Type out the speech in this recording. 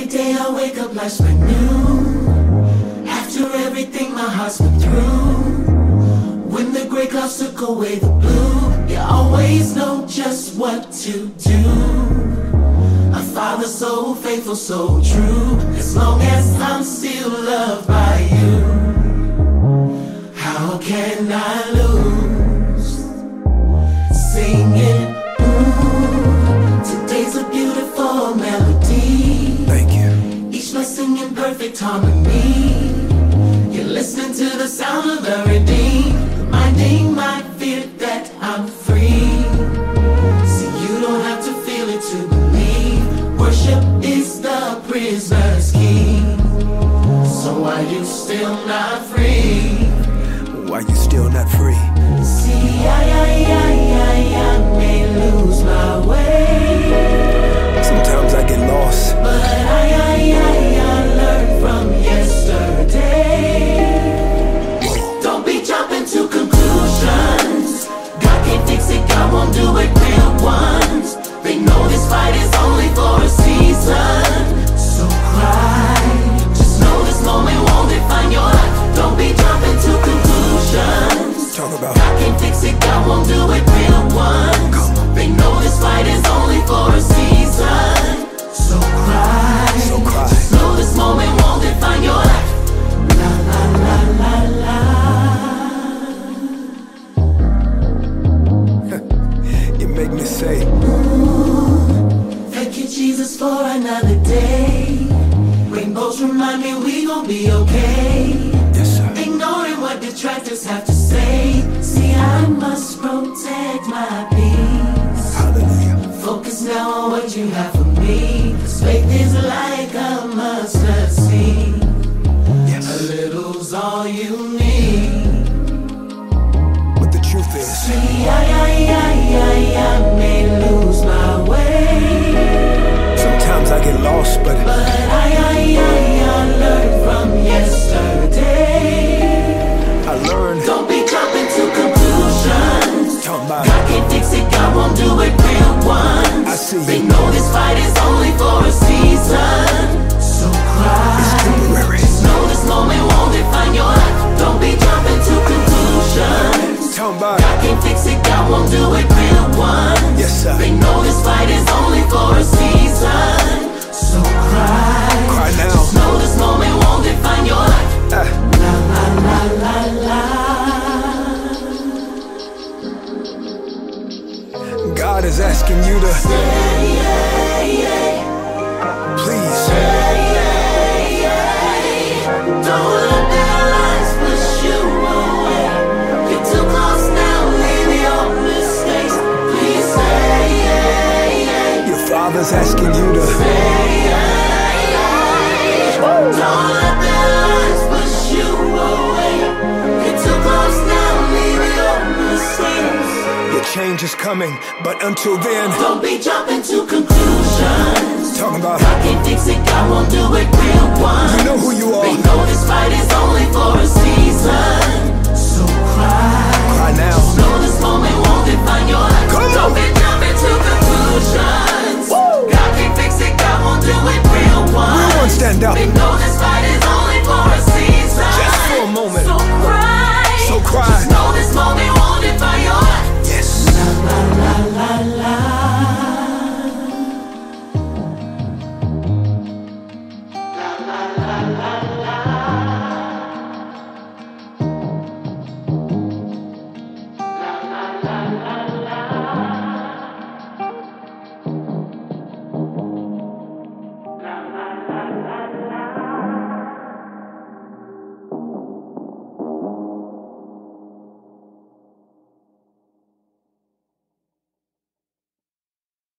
Every day I wake up, life's brand new. After everything my heart's been through, when the gray clouds took away the blue, you always know just what to do. A father so faithful, so true, as long as I'm still loved by you. How can I lose? Singing, ooh, today's a beautiful melody. Thank you. Each blessing in perfect harmony. You're listening to the sound of the redeemed, reminding my fear that I'm free. See, you don't have to feel it to believe. Worship is the prisoner's key. So why you still not free? Why you still not free? See, I may lose my way. Sometimes I get lost, but I learned from yesterday. Don't be jumping to conclusions. God can't fix it, God won't do it real ones. They know this fight is only for a season. So cry, just know this moment won't define your life. Don't be jumping to conclusions. talk about God can't fix it, God won't do it real ones. They know this fight is only for a season. So cry, so cry. just know this moment won't define your life. La la la la la. You make me say, Ooh, thank you Jesus for another day. Rainbows remind me we gon' be okay. yes sir. Ignoring what detractors have to say. See, I must protect my peace. Hallelujah. Focus now on what you have for me. 'Cause faith is like a mustard seed. Yes. A little's all you need. But the truth is, See, I may lose my way. sometimes I get lost, but I learned from yesterday. I learned. Don't be jumping to conclusions. Talking about God can't fix it, God won't do it real ones. I see They you. know this fight is only for a season. So cry, It's temporary. just know this moment won't define your life. Don't be jumping to conclusions. Talking about God can't fix it, God won't do it real ones. yes sir. They know this fight is only for a season. So cry, Cry now. just know this moment won't define your life. La la la la la. God is asking you to please Don't let their lies push you away. You're too close now, leave your mistakes. Please say, your father's asking you to don't let their lies push you away. You're too close now, leave your mistakes. your change is coming, but until then, Don't be jumping to conclusions. talking about God can't fix it, God won't do it real ones. you know who you They are. know this fight is only for a season. So cry, Cry now. just know this moment won't define your life. Come Don't on. be jumping to conclusions. Woo. God can't fix it, God won't do it real ones. Real ones stand up. They know this fight is only for a season. Just for a moment. So cry, So cry. just know this moment won't define your life. Yes. La la la la. La la la la.